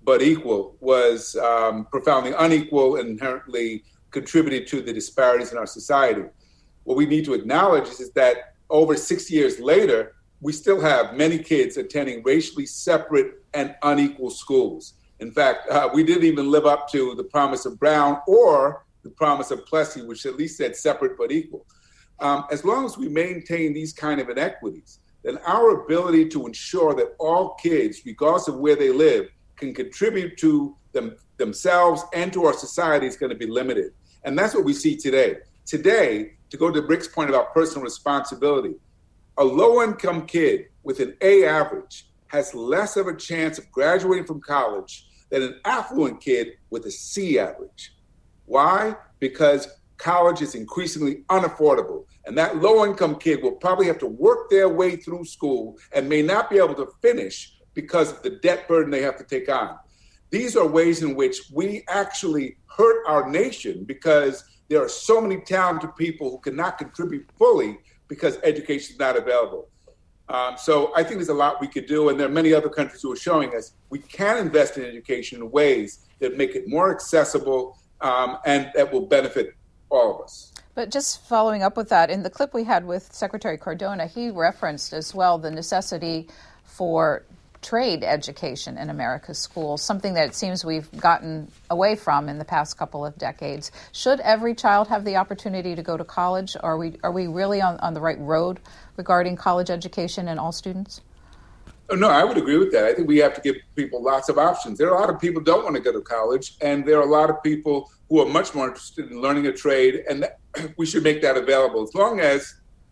but equal was um, profoundly unequal and inherently contributed to the disparities in our society. What we need to acknowledge is, is that over six years later, we still have many kids attending racially separate and unequal schools. In fact, uh, we didn't even live up to the promise of Brown or the promise of Plessy, which at least said separate but equal. Um, as long as we maintain these kind of inequities, then our ability to ensure that all kids, regardless of where they live, can contribute to them, themselves and to our society is going to be limited. And that's what we see today. Today, to go to Rick's point about personal responsibility, a low-income kid with an A average has less of a chance of graduating from college than an affluent kid with a C average. Why? Because college is increasingly unaffordable. And that low-income kid will probably have to work their way through school and may not be able to finish because of the debt burden they have to take on. These are ways in which we actually hurt our nation because there are so many talented people who cannot contribute fully because education is not available. Um, so I think there's a lot we could do, and there are many other countries who are showing us we can invest in education in ways that make it more accessible um, and that will benefit all of us. But just following up with that, in the clip we had with Secretary Cardona, he referenced as well the necessity for trade education in America's schools, something that it seems we've gotten away from in the past couple of decades. Should every child have the opportunity to go to college? Are we are we really on, on the right road regarding college education and all students? Oh, no, I would agree with that. I think we have to give people lots of options. There are a lot of people who don't want to go to college, and there are a lot of people who are much more interested in learning a trade, and that, we should make that available. As long as,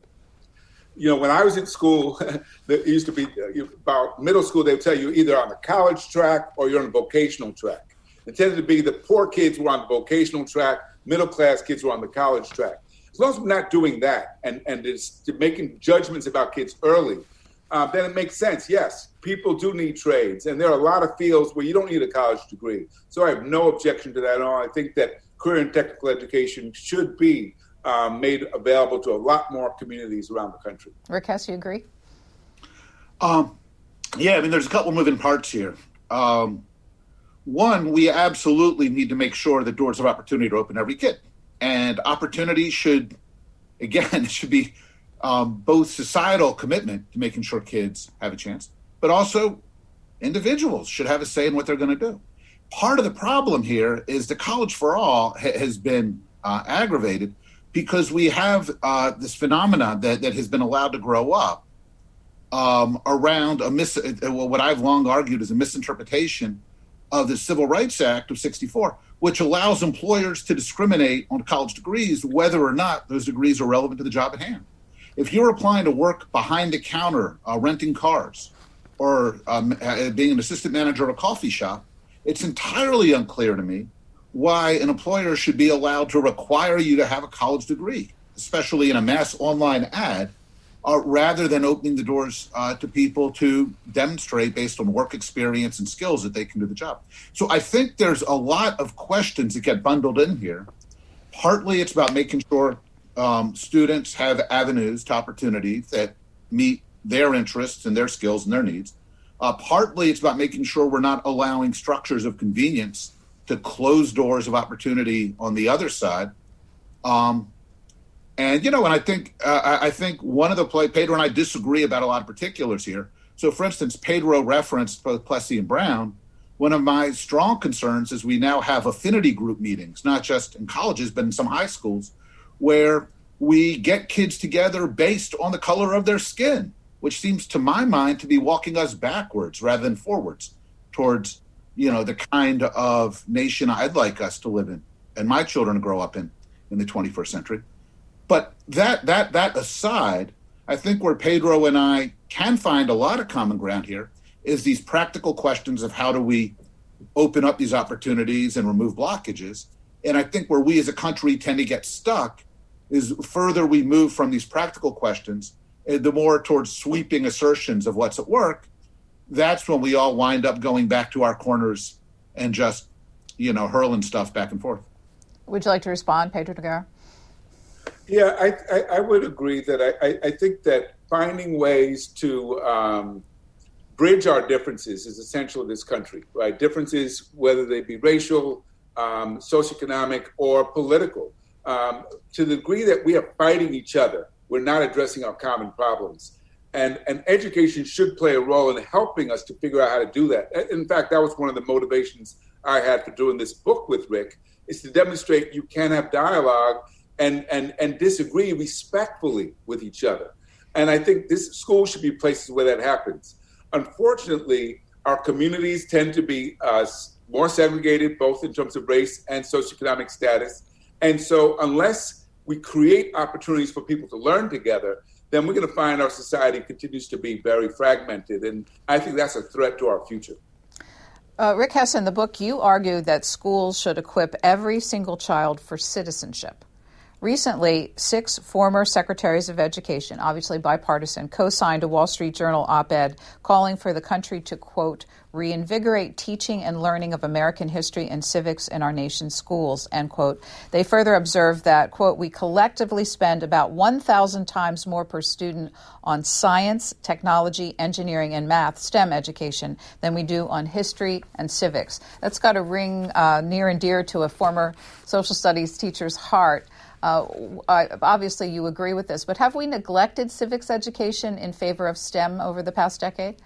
you know, when I was in school, there used to be about middle school, they would tell you either on the college track or you're on the vocational track. It tended to be the poor kids were on the vocational track, middle class kids were on the college track. As long as we're not doing that and, and it's making judgments about kids early, uh, then it makes sense. Yes, people do need trades, and there are a lot of fields where you don't need a college degree. So I have no objection to that at all. I think that career and technical education should be um, made available to a lot more communities around the country. Rick Hess, you agree? Um, yeah, I mean, there's a couple moving parts here. Um, one, we absolutely need to make sure that doors of opportunity are open to every kid. And opportunity should, again, should be um, both societal commitment to making sure kids have a chance, but also individuals should have a say in what they're going to do. Part of the problem here is the College for All ha- has been uh, aggravated because we have uh, this phenomena that, that has been allowed to grow up um, around a mis- what I've long argued is a misinterpretation of the Civil Rights Act of sixty-four, which allows employers to discriminate on college degrees whether or not those degrees are relevant to the job at hand. If you're applying to work behind the counter, uh, renting cars, or um, being an assistant manager at a coffee shop, it's entirely unclear to me why an employer should be allowed to require you to have a college degree, especially in a mass online ad, uh, rather than opening the doors uh, to people to demonstrate based on work experience and skills that they can do the job. So I think there's a lot of questions that get bundled in here. Partly it's about making sure um, students have avenues to opportunity that meet their interests and their skills and their needs. Uh, partly it's about making sure we're not allowing structures of convenience to close doors of opportunity on the other side. Um, and, you know, and I think uh, I think one of the play, Pedro and I disagree about a lot of particulars here. So, for instance, Pedro referenced both Plessy and Brown. One of my strong concerns is we now have affinity group meetings, not just in colleges, but in some high schools, where we get kids together based on the color of their skin, which seems to my mind to be walking us backwards rather than forwards towards, you know, the kind of nation I'd like us to live in and my children to grow up in in the twenty-first century. But that that that aside, I think where Pedro and I can find a lot of common ground here is these practical questions of how do we open up these opportunities and remove blockages. And I think where we as a country tend to get stuck is further we move from these practical questions, the more towards sweeping assertions of what's at work. That's when we all wind up going back to our corners and just, you know, hurling stuff back and forth. Would you like to respond, Pedro Noguera? Yeah, I, I, I would agree that I, I, I think that finding ways to um, bridge our differences is essential in this country, right? Differences, whether they be racial, um, socioeconomic, or political. Um, to the degree that we are fighting each other, we're not addressing our common problems. And, and education should play a role in helping us to figure out how to do that. In fact, that was one of the motivations I had for doing this book with Rick, is to demonstrate you can have dialogue and, and, and disagree respectfully with each other. And I think this school should be places where that happens. Unfortunately, our communities tend to be uh, more segregated, both in terms of race and socioeconomic status. And so unless we create opportunities for people to learn together, then we're going to find our society continues to be very fragmented. And I think that's a threat to our future. Uh, Rick Hess, in the book, you argue that schools should equip every single child for citizenship. Recently, six former secretaries of education, obviously bipartisan, co-signed a Wall Street Journal op-ed calling for the country to, quote, reinvigorate teaching and learning of American history and civics in our nation's schools, end quote. They further observed that, quote, we collectively spend about one thousand times more per student on science, technology, engineering, and math, STEM education, than we do on history and civics. That's got to ring uh, near and dear to a former social studies teacher's heart. Uh, obviously, you agree with this, but have we neglected civics education in favor of STEM over the past decade?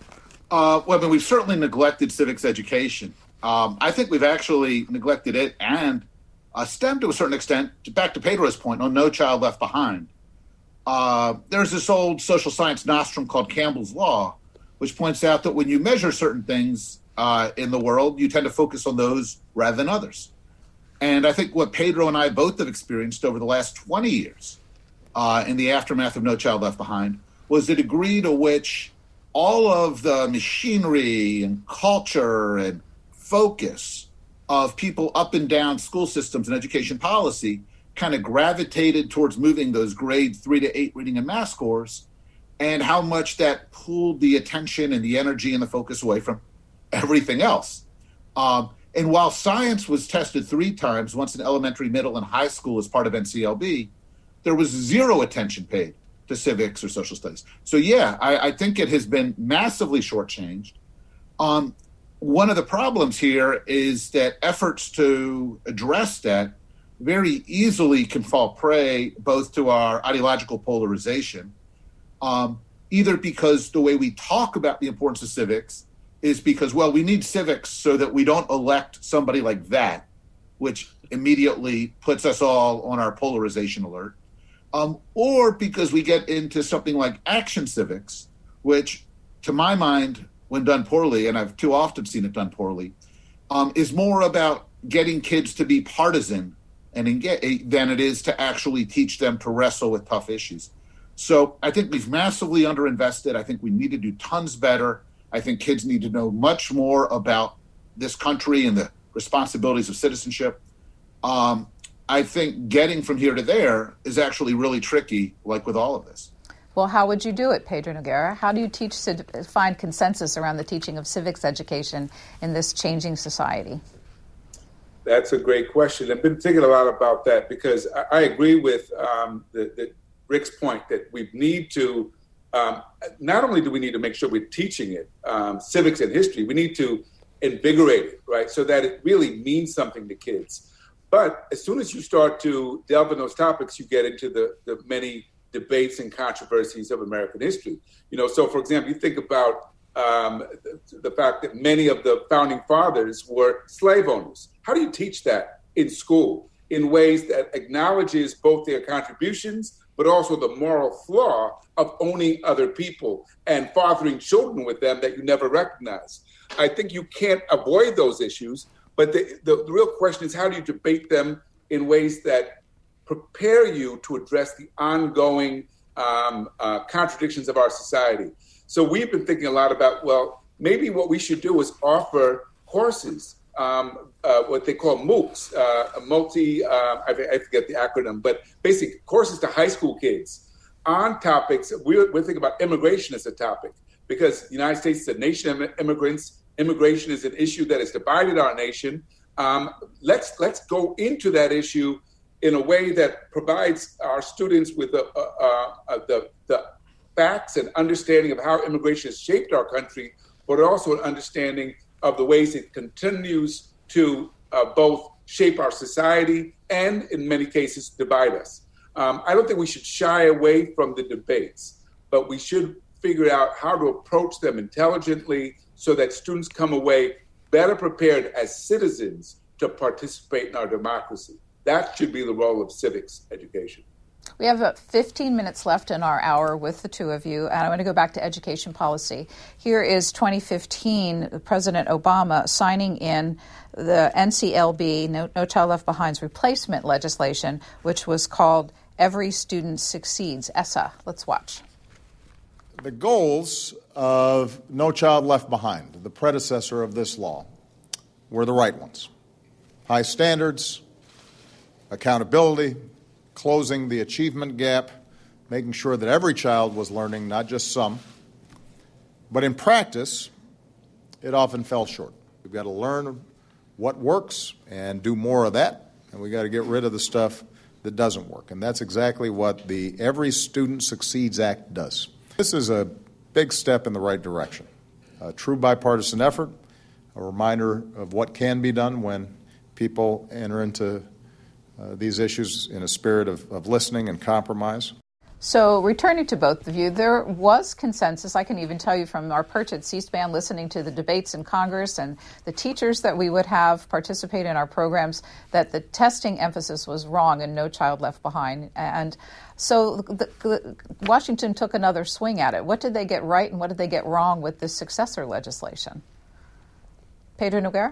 Uh, well, I mean, we've certainly neglected civics education. Um, I think we've actually neglected it and uh, STEM to a certain extent, back to Pedro's point on No Child Left Behind. Uh, there's this old social science nostrum called Campbell's Law, which points out that when you measure certain things uh, in the world, you tend to focus on those rather than others. And I think what Pedro and I both have experienced over the last twenty years uh, in the aftermath of No Child Left Behind was the degree to which all of the machinery and culture and focus of people up and down school systems and education policy kind of gravitated towards moving those grade three to eight reading and math scores, and how much that pulled the attention and the energy and the focus away from everything else. Um, And while science was tested three times, once in elementary, middle, and high school as part of N C L B, there was zero attention paid to civics or social studies. So, yeah, I, I think it has been massively shortchanged. Um, one of the problems here is that efforts to address that very easily can fall prey both to our ideological polarization, um, either because the way we talk about the importance of civics is because, well, we need civics so that we don't elect somebody like that, which immediately puts us all on our polarization alert, um, or because we get into something like action civics, which, to my mind, when done poorly, and I've too often seen it done poorly, um, is more about getting kids to be partisan and engage than it is to actually teach them to wrestle with tough issues. So I think we've massively underinvested. I think we need to do tons better. I think kids need to know much more about this country and the responsibilities of citizenship. Um, I think getting from here to there is actually really tricky, like with all of this. Well, how would you do it, Pedro Noguera? How do you teach, find consensus around the teaching of civics education in this changing society? That's a great question. I've been thinking a lot about that because I, I agree with um, the, the Rick's point that we need to Um, not only do we need to make sure we're teaching it, um, civics and history, we need to invigorate it, right, so that it really means something to kids. But as soon as you start to delve in those topics, you get into the, the many debates and controversies of American history. You know, so for example, you think about um, the, the fact that many of the founding fathers were slave owners. How do you teach that in school in ways that acknowledges both their contributions but also the moral flaw of owning other people and fathering children with them that you never recognize? I think you can't avoid those issues, but the, the, the real question is, how do you debate them in ways that prepare you to address the ongoing um, uh, contradictions of our society? So we've been thinking a lot about, well, maybe what we should do is offer courses, um, uh, what they call MOOCs, uh, a multi, uh, I, I forget the acronym, but basic courses to high school kids on topics. We're, we're thinking about immigration as a topic because the United States is a nation of immigrants. Immigration is an issue that has divided our nation. Um, let's let's go into that issue in a way that provides our students with the, uh, uh, the, the facts and understanding of how immigration has shaped our country, but also an understanding of the ways it continues to uh, both shape our society and, in many cases, divide us. Um, I don't think we should shy away from the debates, but we should figure out how to approach them intelligently so that students come away better prepared as citizens to participate in our democracy. That should be the role of civics education. We have about fifteen minutes left in our hour with the two of you, and I want to go back to education policy. Here is twenty fifteen, President Obama signing in the N C L B, No, no Child Left Behind's replacement legislation, which was called Every Student Succeeds, E S S A. Let's watch. The goals of No Child Left Behind, the predecessor of this law, were the right ones. High standards, accountability, closing the achievement gap, making sure that every child was learning, not just some. But in practice, it often fell short. We've got to learn what works and do more of that, and we've got to get rid of the stuff that doesn't work. And that's exactly what the Every Student Succeeds Act does. This is a big step in the right direction, a true bipartisan effort, a reminder of what can be done when people enter into uh, these issues in a spirit of, of listening and compromise. So returning to both of you, there was consensus, I can even tell you from our perch at C-SPAN, listening to the debates in Congress and the teachers that we would have participate in our programs, that the testing emphasis was wrong and No Child Left Behind. And so the, the, Washington took another swing at it. What did they get right and what did they get wrong with this successor legislation? Pedro Noguera?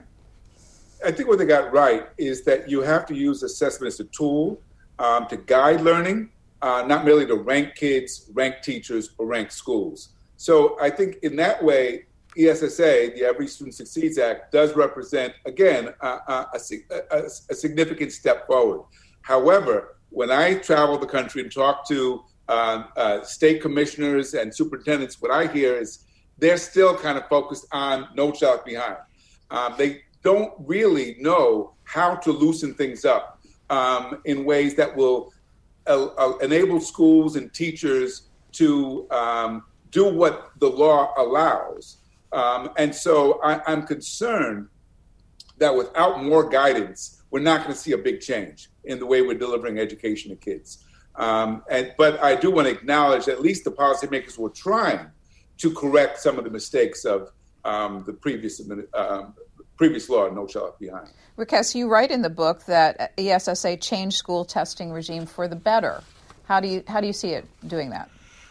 I think what they got right is that you have to use assessment as a tool um, to guide learning, uh, not merely to rank kids, rank teachers, or rank schools. So I think in that way, E S S A, the Every Student Succeeds Act, does represent, again, a, a, a, a significant step forward. However, when I travel the country and talk to uh, uh, state commissioners and superintendents, what I hear is they're still kind of focused on No Child Behind. Um, they don't really know how to loosen things up um, in ways that will uh, uh, enable schools and teachers to um, do what the law allows. Um, and so I, I'm concerned that without more guidance, we're not going to see a big change in the way we're delivering education to kids. Um, and, but I do want to acknowledge that at least the policymakers were trying to correct some of the mistakes of um, the previous um, previous law, No Child Left Behind. Rakesh, you write in the book that E S S A changed school testing regime for the better. How do you how do you see it doing that?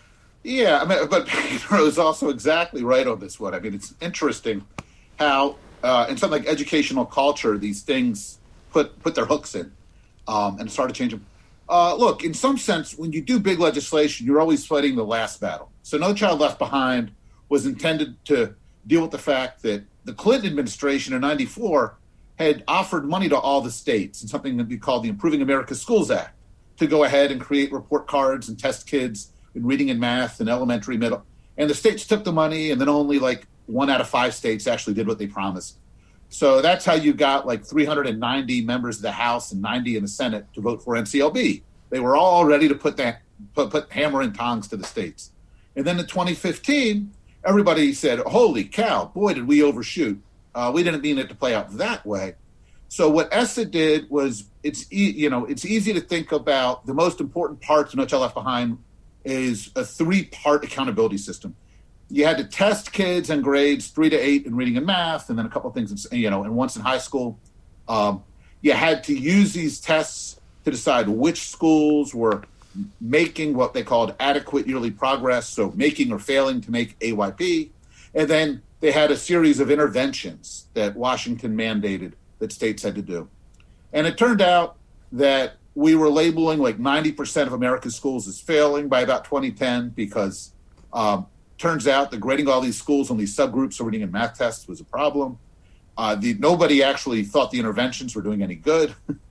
Yeah, I mean, but Pedro is also exactly right on this one. I mean, it's interesting how uh, in something like educational culture, these things put put their hooks in um, and start to change them. Uh, look, in some sense, when you do big legislation, you're always fighting the last battle. So No Child Left Behind was intended to deal with the fact that the Clinton administration in ninety-four had offered money to all the states in something that we call the Improving America Schools Act to go ahead and create report cards and test kids in reading and math in elementary, middle. And the states took the money, and then only like one out of five states actually did what they promised. So that's how you got like three hundred ninety members of the House and ninety in the Senate to vote for N C L B. They were all ready to put that put, put hammer and tongs to the states. And then in twenty fifteen, everybody said, holy cow, boy, did we overshoot. Uh, we didn't mean it to play out that way. So what E S S A did was, it's e- you know, it's easy to think about the most important parts of No Child Left Behind is a three-part accountability system. You had to test kids and grades three to eight in reading and math, and then a couple of things, in, you know, and once in high school. Um, you had to use these tests to decide which schools were making what they called adequate yearly progress, so making or failing to make A Y P. And then they had a series of interventions that Washington mandated that states had to do. And it turned out that we were labeling like ninety percent of America's schools as failing by about twenty ten because um, turns out that grading all these schools on these subgroups of reading and math tests was a problem. Uh, the, nobody actually thought the interventions were doing any good.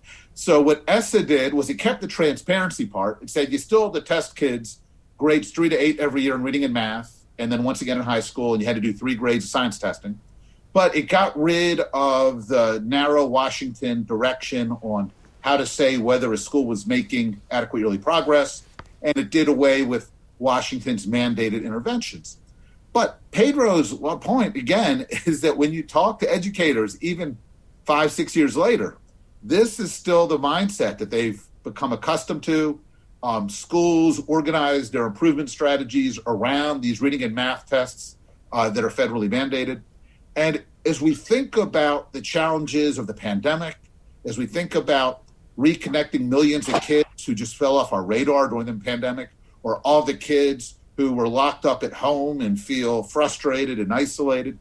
So what E S S A did was it kept the transparency part. It said you still had to test kids grades three to eight every year in reading and math, and then once again in high school, and you had to do three grades of science testing. But it got rid of the narrow Washington direction on how to say whether a school was making adequate yearly progress, and it did away with Washington's mandated interventions. But Pedro's point, again, is that when you talk to educators, even five, six years later, this is still the mindset that they've become accustomed to. Um, schools organize their improvement strategies around these reading and math tests uh, that are federally mandated. And as we think about the challenges of the pandemic, as we think about reconnecting millions of kids who just fell off our radar during the pandemic, or all the kids who were locked up at home and feel frustrated and isolated,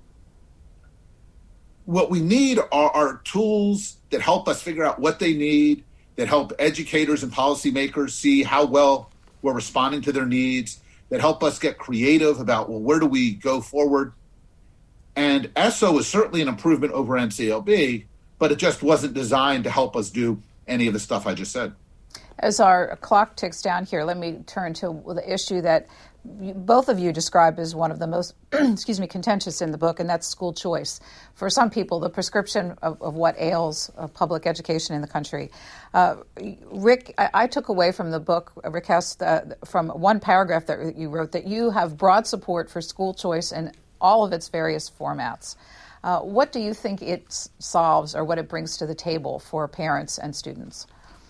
what we need are, are tools that help us figure out what they need, that help educators and policymakers see how well we're responding to their needs, that help us get creative about, well, where do we go forward? And E S O is certainly an improvement over N C L B, but it just wasn't designed to help us do any of the stuff I just said. As our clock ticks down here, let me turn to the issue that both of you describe as one of the most, excuse me, contentious in the book, and that's school choice. For some people, the prescription of, of what ails uh, public education in the country. Uh, Rick, I, I took away from the book, Rick Hess, uh, from one paragraph that you wrote, that you have broad support for school choice in all of its various formats. Uh, what do you think it solves or what it brings to the table for parents and students?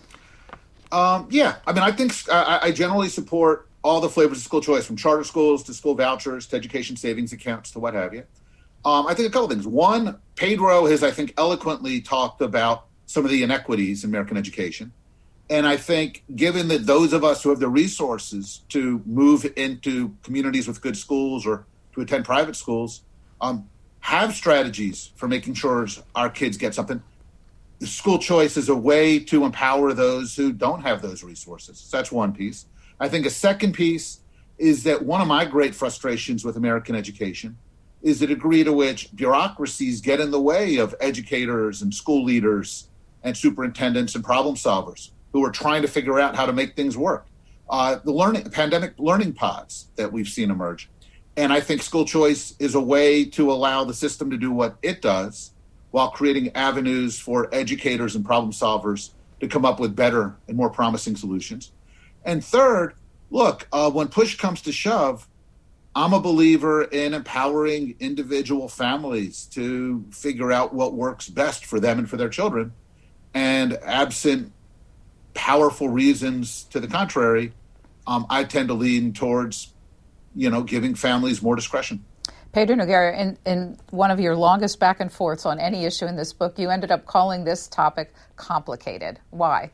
Um, yeah, I mean, I think uh, I generally support all the flavors of school choice, from charter schools to school vouchers to education savings accounts to what have you. Um, I think a couple things. One, Pedro has, I think, eloquently talked about some of the inequities in American education. And I think given that those of us who have the resources to move into communities with good schools or to attend private schools, um, have strategies for making sure our kids get something. The school choice is a way to empower those who don't have those resources. So that's one piece. I think a second piece is that one of my great frustrations with American education is the degree to which bureaucracies get in the way of educators and school leaders and superintendents and problem solvers who are trying to figure out how to make things work. Uh, the learning pandemic learning pods that we've seen emerge. And I think school choice is a way to allow the system to do what it does while creating avenues for educators and problem solvers to come up with better and more promising solutions. And third, look, uh, when push comes to shove, I'm a believer in empowering individual families to figure out what works best for them and for their children. And absent powerful reasons to the contrary, um, I tend to lean towards, you know, giving families more discretion. Pedro Noguera, in, in one of your longest back and forths on any issue in this book, you ended up calling this topic complicated. Why?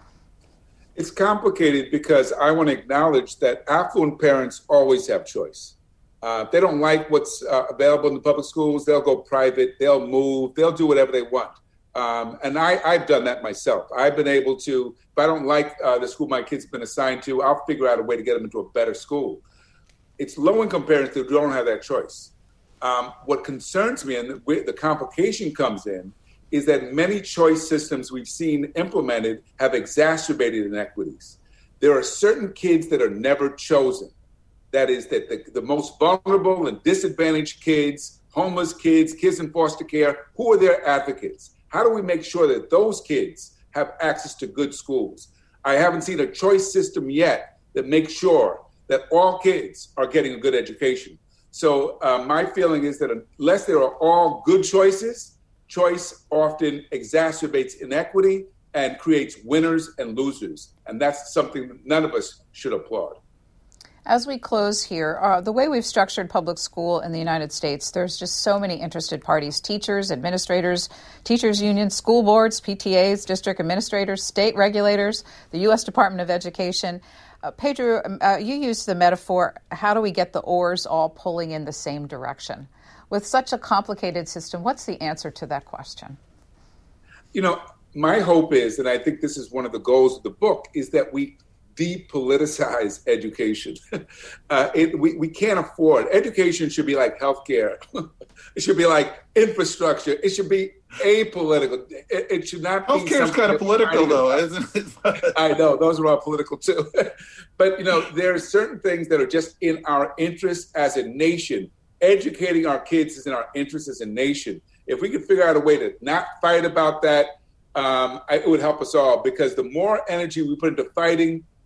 It's complicated because I want to acknowledge that affluent parents always have choice. Uh, if they don't like what's uh, available in the public schools, they'll go private, they'll move, they'll do whatever they want. Um, and I, I've done that myself. I've been able to, if I don't like uh, the school my kids have been assigned to, I'll figure out a way to get them into a better school. It's low-income parents who don't have that choice. Um, what concerns me, and the, the complication comes in, is that many choice systems we've seen implemented have exacerbated inequities. There are certain kids that are never chosen. That is, that the, the most vulnerable and disadvantaged kids, homeless kids, kids in foster care, who are their advocates? How do we make sure that those kids have access to good schools? I haven't seen a choice system yet that makes sure that all kids are getting a good education. So uh, my feeling is that unless there are all good choices, choice often exacerbates inequity and creates winners and losers. And that's something that none of us should applaud. As we close here, uh, the way we've structured public school in the United States, there's just so many interested parties: teachers, administrators, teachers unions, school boards, P T As, district administrators, state regulators, the U S Department of Education. Uh, Pedro, uh, you used the metaphor, how do we get the oars all pulling in the same direction? With such a complicated system, what's the answer to that question? You know, my hope is, and I think this is one of the goals of the book, is that we depoliticize education. uh, it, we, we can't afford. Education should be like healthcare. It should be like infrastructure. It should be apolitical. It, it should not be. Healthcare is kind of political, though, isn't it? I know. Those are all political, too. But, you know, there are certain things that are just in our interest as a nation. Educating our kids is in our interest as a nation. If we could figure out a way to not fight about that, um, I, it would help us all, because the more energy we put into fighting,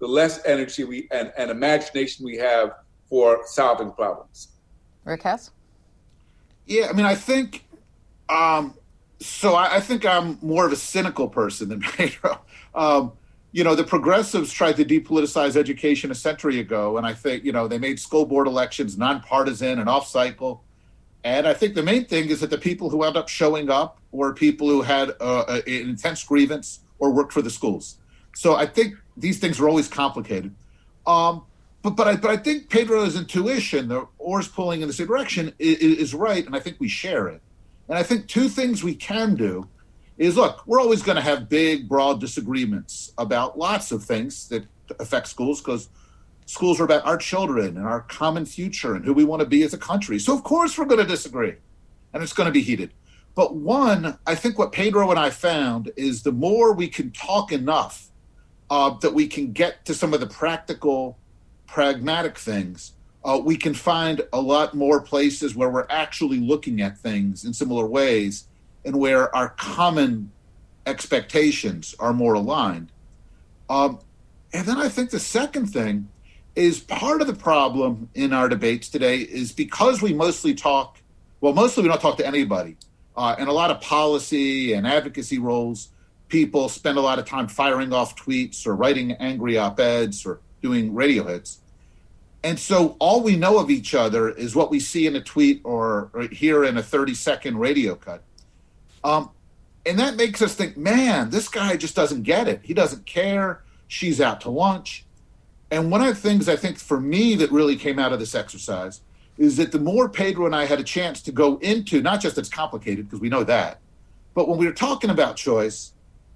the less energy we and, and imagination we have for solving problems. Rick Hess? Yeah, I mean, I think, um, so I, I think I'm more of a cynical person than Pedro. Um, you know, the progressives tried to depoliticize education a century ago, and I think, you know, they made school board elections nonpartisan and off-cycle. And I think the main thing is that the people who wound up showing up were people who had uh, an intense grievance or worked for the schools. So I think these things are always complicated. Um, but but I, but I think Pedro's intuition, the oars pulling in the same direction, is, is right, and I think we share it. And I think two things we can do is, look, we're always going to have big, broad disagreements about lots of things that affect schools, because schools are about our children and our common future and who we want to be as a country. So, of course, we're going to disagree, and it's going to be heated. But one, I think what Pedro and I found is the more we can talk enough uh, that we can get to some of the practical, pragmatic things, uh, we can find a lot more places where we're actually looking at things in similar ways and where our common expectations are more aligned. Um, and then I think the second thing is part of the problem in our debates today is because we mostly talk, well, mostly we don't talk to anybody. Uh, and a lot of policy and advocacy roles, people spend a lot of time firing off tweets or writing angry op-eds or doing radio hits. And so all we know of each other is what we see in a tweet or, or hear in a thirty-second radio cut. Um, and that makes us think, man, this guy just doesn't get it. He doesn't care. She's out to lunch. And one of the things I think for me that really came out of this exercise is that the more Pedro and I had a chance to go into, not just it's complicated, because we know that, but when we were talking about choice,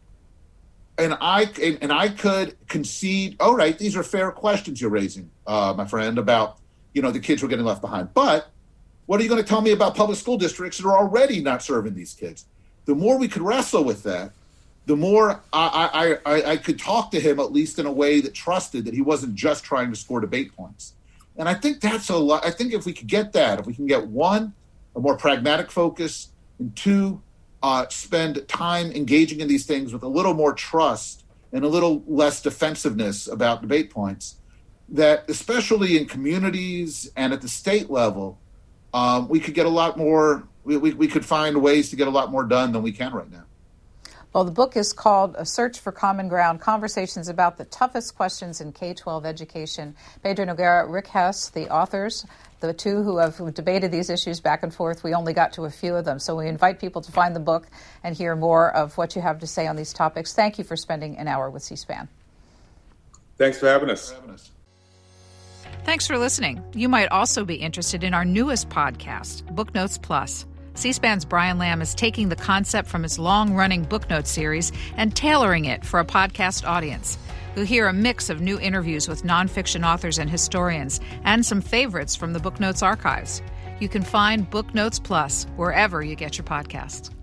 and I and, and I could concede, all right, these are fair questions you're raising, uh, my friend, about, you know, the kids were getting left behind. But what are you going to tell me about public school districts that are already not serving these kids? The more we could wrestle with that, the more I, I, I, I could talk to him, at least in a way that trusted that he wasn't just trying to score debate points. And I think that's a lot. I think if we could get that, if we can get one, a more pragmatic focus, and two, uh, spend time engaging in these things with a little more trust and a little less defensiveness about debate points, that especially in communities and at the state level, um, we could get a lot more, we, we, we could find ways to get a lot more done than we can right now. Well, the book is called A Search for Common Ground, Conversations about the Toughest Questions in K twelve Education. Pedro Noguera, Rick Hess, the authors, the two who have debated these issues back and forth. We only got to a few of them, so we invite people to find the book and hear more of what you have to say on these topics. Thank you for spending an hour with C-SPAN. Thanks for having us. Thanks for listening. You might also be interested in our newest podcast, Booknotes Plus. C-SPAN's Brian Lamb is taking the concept from his long-running Booknotes series and tailoring it for a podcast audience. You'll hear a mix of new interviews with nonfiction authors and historians and some favorites from the Booknotes archives. You can find Booknotes Plus wherever you get your podcasts.